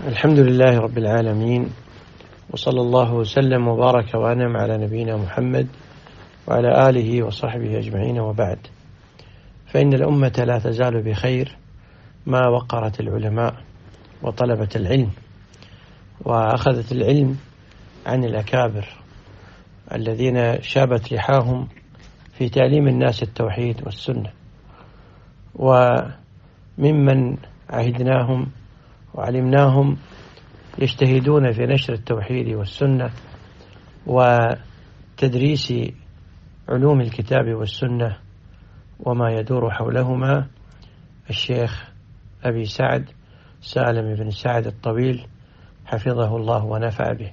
الحمد لله رب العالمين، وصلى الله وسلم وبارك وأنعم على نبينا محمد وعلى آله وصحبه أجمعين، وبعد. فإن الأمة لا تزال بخير ما وقرت العلماء وطلبة العلم وأخذت العلم عن الأكابر الذين شابت لحاهم في تعليم الناس التوحيد والسنة، وممن عهدناهم وعلمناهم يجتهدون في نشر التوحيد والسنة وتدريس علوم الكتاب والسنة وما يدور حولهما الشيخ أبي سعد سالم بن سعد الطويل حفظه الله ونفع به.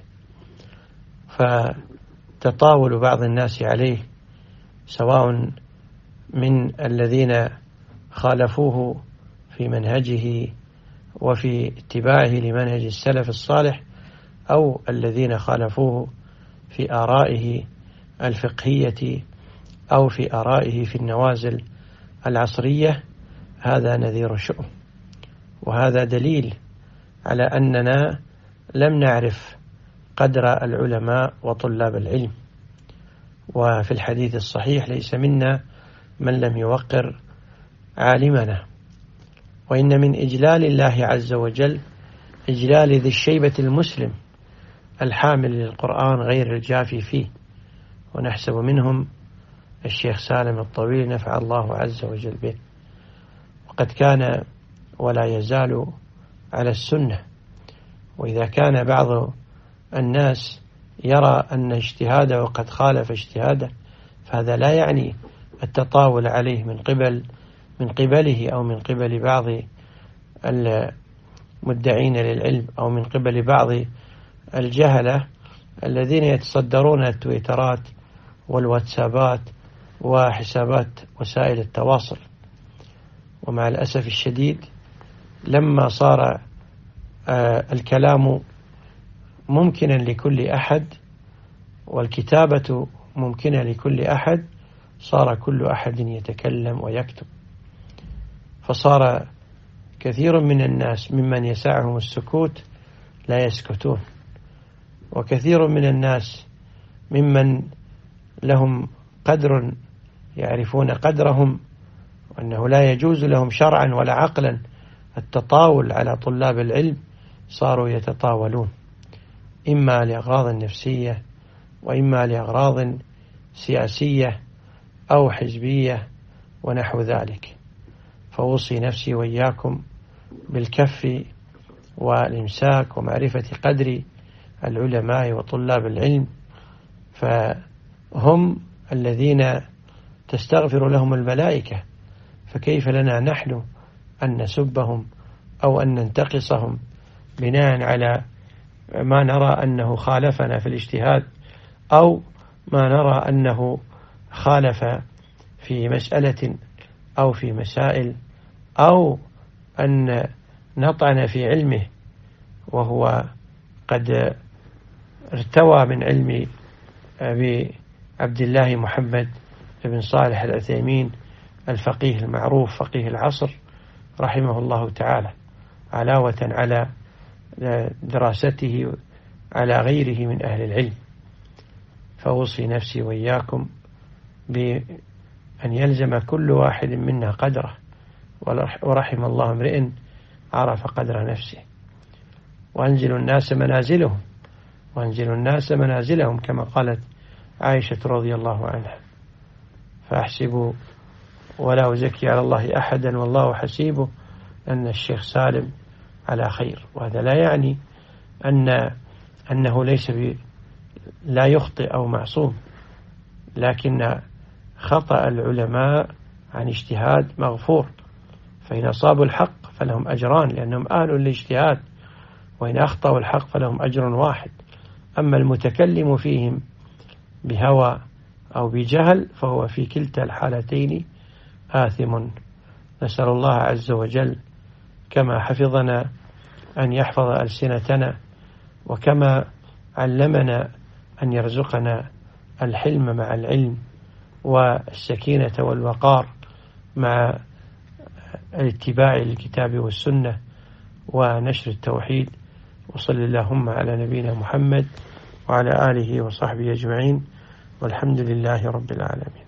فتطاول بعض الناس عليه، سواء من الذين خالفوه في منهجه وفي اتباعه لمنهج السلف الصالح، أو الذين خالفوه في آرائه الفقهية أو في آرائه في النوازل العصرية. هذا نذير شؤم، وهذا دليل على أننا لم نعرف قدر العلماء وطلاب العلم. وفي الحديث الصحيح: ليس منا من لم يوقر عالمنا. وإن من إجلال الله عز وجل إجلال ذي الشيبة المسلم الحامل للقرآن غير الجافي فيه، ونحسب منهم الشيخ سالم الطويل نفع الله عز وجل به. وقد كان ولا يزال على السنة. وإذا كان بعض الناس يرى أن اجتهاده قد خالف اجتهاده، فهذا لا يعني التطاول عليه من قبله أو من قبل بعض المدعين للعلم أو من قبل بعض الجهلة الذين يتصدرون التويترات والواتسابات وحسابات وسائل التواصل. ومع الأسف الشديد، لما صار الكلام ممكنا لكل أحد والكتابة ممكنة لكل أحد، صار كل أحد يتكلم ويكتب. فصار كثير من الناس ممن يسعهم السكوت لا يسكتون، وكثير من الناس ممن لهم قدر يعرفون قدرهم وأنه لا يجوز لهم شرعا ولا عقلا التطاول على طلاب العلم، صاروا يتطاولون، إما لأغراض نفسية وإما لأغراض سياسية أو حزبية ونحو ذلك. فأوصي نفسي وإياكم بالكف والإمساك ومعرفة قدر العلماء وطلاب العلم، فهم الذين تستغفر لهم الملائكة، فكيف لنا نحن أن نسبهم أو أن ننتقصهم بناء على ما نرى أنه خالفنا في الاجتهاد، أو ما نرى أنه خالف في مسألة أو في مسائل، أو أن نطعن في علمه وهو قد ارتوى من علم أبي عبد الله محمد بن صالح العثيمين الفقيه المعروف فقيه العصر رحمه الله تعالى، علاوة على دراسته على غيره من أهل العلم. فأوصي نفسي وإياكم بأن يلزم كل واحد منا قدره، ورحم الله امرئ عرف قدر نفسه. وأنزلوا الناس منازلهم، وأنزلوا الناس منازلهم كما قالت عائشة رضي الله عنها. فأحسبوا ولا أزكي على الله أحدا والله حسيبه أن الشيخ سالم على خير. وهذا لا يعني أنه لا يخطئ أو معصوم، لكن خطأ العلماء عن اجتهاد مغفور، فإن أصابوا الحق فلهم أجران لأنهم أهل للاجتهاد، وإن أخطأوا الحق فلهم أجر واحد. أما المتكلم فيهم بهوى أو بجهل فهو في كلتا الحالتين آثم. نسأل الله عز وجل كما حفظنا أن يحفظ ألسنتنا، وكما علمنا أن يرزقنا الحلم مع العلم والسكينة والوقار مع الاتباع للكتاب والسنة ونشر التوحيد، وصل اللهم على نبينا محمد وعلى آله وصحبه أجمعين، والحمد لله رب العالمين.